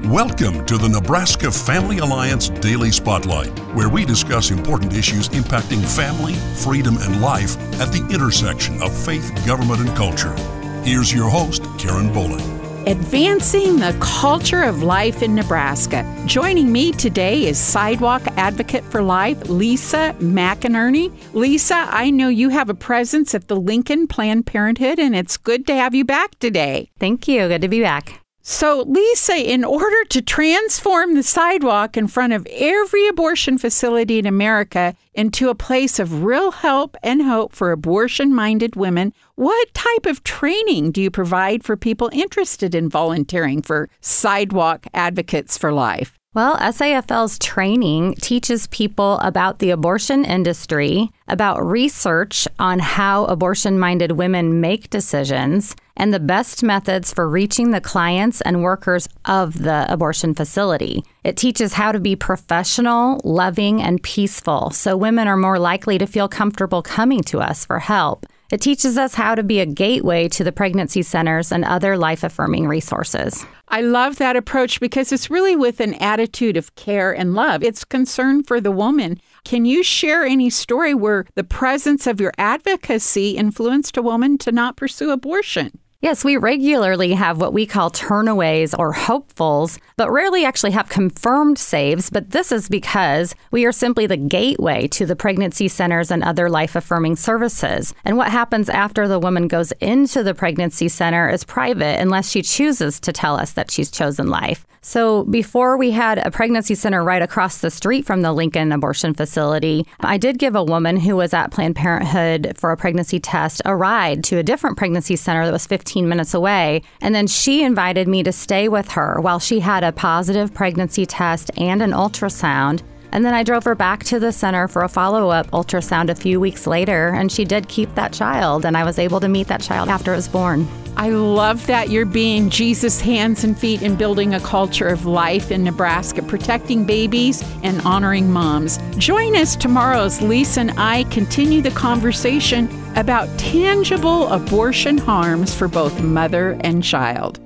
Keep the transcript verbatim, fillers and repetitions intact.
Welcome to the Nebraska Family Alliance Daily Spotlight, where we discuss important issues impacting family, freedom, and life at the intersection of faith, government, and culture. Here's your host, Karen Bowling. Advancing the culture of life in Nebraska. Joining me today is Sidewalk Advocate for Life, Lisa McInerney. Lisa, I know you have a presence at the Lincoln Planned Parenthood, and it's good to have you back today. Thank you. Good to be back. So, Lisa, in order to transform the sidewalk in front of every abortion facility in America into a place of real help and hope for abortion-minded women, what type of training do you provide for people interested in volunteering for Sidewalk Advocates for Life? Well, S A F L's training teaches people about the abortion industry, about research on how abortion-minded women make decisions, and the best methods for reaching the clients and workers of the abortion facility. It teaches how to be professional, loving, and peaceful, so women are more likely to feel comfortable coming to us for help. It teaches us how to be a gateway to the pregnancy centers and other life-affirming resources. I love that approach because it's really with an attitude of care and love. It's concern for the woman. Can you share any story where the presence of your advocacy influenced a woman to not pursue abortion? Yes, we regularly have what we call turnaways or hopefuls, but rarely actually have confirmed saves. But this is because we are simply the gateway to the pregnancy centers and other life-affirming services. And what happens after the woman goes into the pregnancy center is private unless she chooses to tell us that she's chosen life. So before we had a pregnancy center right across the street from the Lincoln abortion facility, I did give a woman who was at Planned Parenthood for a pregnancy test a ride to a different pregnancy center that was fifteen minutes away. And then she invited me to stay with her while she had a positive pregnancy test and an ultrasound. And then I drove her back to the center for a follow-up ultrasound a few weeks later, and she did keep that child, and I was able to meet that child after it was born. I love that you're being Jesus' hands and feet in building a culture of life in Nebraska, protecting babies and honoring moms. Join us tomorrow as Lisa and I continue the conversation about tangible abortion harms for both mother and child.